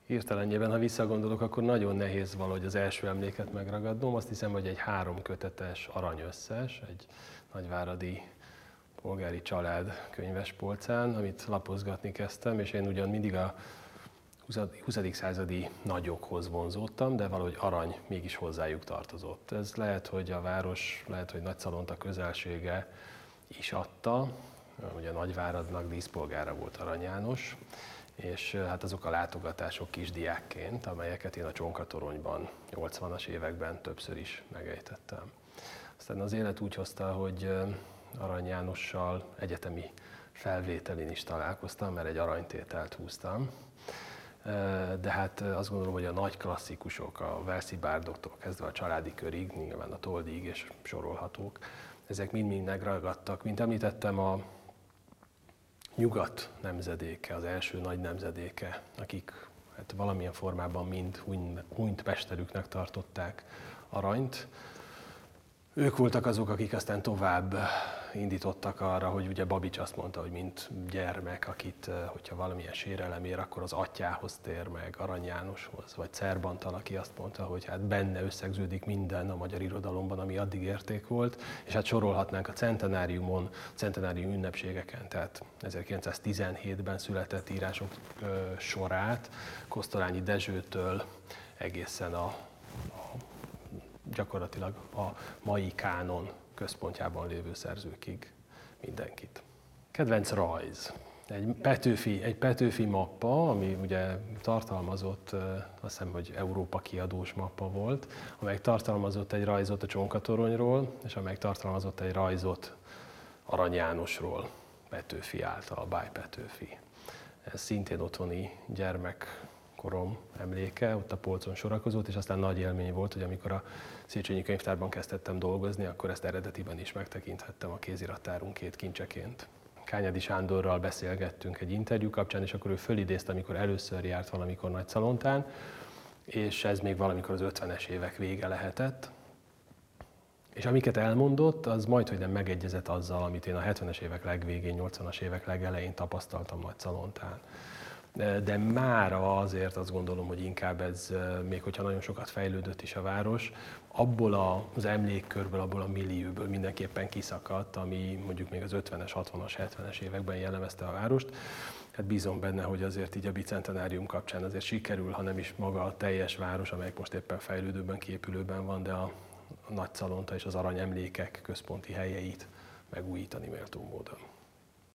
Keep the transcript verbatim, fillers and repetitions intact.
Hirtelenjében, ha visszagondolok, akkor nagyon nehéz valahogy az első emléket megragadnom. Azt hiszem, hogy egy három kötetes aranyösszes, egy nagyváradi polgári család könyvespolcán, amit lapozgatni kezdtem, és én ugyan mindig a huszadik századi nagyokhoz vonzódtam, de valahogy arany mégis hozzájuk tartozott. Ez lehet, hogy a város, lehet, hogy Nagyszalonta közelsége is adta. Ugye Nagyváradnak díszpolgára volt Arany János, és hát azok a látogatások kisdiákként, amelyeket én a Csonkatoronyban nyolcvanas években többször is megejtettem. Aztán az élet úgy hozta, hogy Arany Jánossal egyetemi felvételin is találkoztam, mert egy aranytételt húztam. De hát azt gondolom, hogy a nagy klasszikusok, a Walesi bárdoktól kezdve a Családi Körig, nyilván a Toldig és sorolhatók, ezek mind-mind megragadtak. Mint említettem, a nyugat nemzedéke, az első nagy nemzedéke, akik hát valamilyen formában mind hunyt mesterüknek tartották Aranyt. Ők voltak azok, akik aztán tovább indítottak arra, hogy ugye Babics azt mondta, hogy mint gyermek, akit, hogyha valamilyen sérelem ér, akkor az atyához tér meg, Arany Jánoshoz, vagy Szerbantal, aki azt mondta, hogy hát benne összegződik minden a magyar irodalomban, ami addig érték volt, és hát sorolhatnánk a centenáriumon, centenárium ünnepségeken, tehát ezerkilencszáztizenhétben született írások sorát, Kosztolányi Dezsőtől egészen a, a gyakorlatilag a mai kánon központjában lévő szerzőkig mindenkit. Kedvenc rajz. Egy Petőfi, egy Petőfi mappa, ami ugye tartalmazott, azt hiszem, hogy Európa kiadós mappa volt, amely tartalmazott egy rajzot a Csonkatoronyról, és amely tartalmazott egy rajzot Arany Jánosról, Petőfi által, Báj Petőfi. Ez szintén otthoni gyermekkorom emléke, ott a polcon sorakozott, és aztán nagy élmény volt, hogy amikor a Széchenyi Könyvtárban kezdtettem dolgozni, akkor ezt eredetiben is megtekinthettem a kézirattárunk két kincseként. Kányadi Sándorral beszélgettünk egy interjú kapcsán, és akkor ő fölidézte, amikor először járt valamikor Nagyszalontán, és ez még valamikor az ötvenes évek vége lehetett. És amiket elmondott, az majdhogy nem megegyezett azzal, amit én a hetvenes évek legvégén, nyolcvanas évek legelején tapasztaltam Nagyszalontán. De mára azért azt gondolom, hogy inkább ez, még hogyha nagyon sokat fejlődött is a város, abból az emlékkörből, abból a millióból mindenképpen kiszakadt, ami mondjuk még az ötvenes, hatvanas, hetvenes években jellemezte a várost. Hát bízom benne, hogy azért így a bicentenárium kapcsán azért sikerül, ha nem is maga a teljes város, amelyik most éppen fejlődőben, képülőben van, de a Nagyszalonta és az aranyemlékek központi helyeit megújítani méltó módon.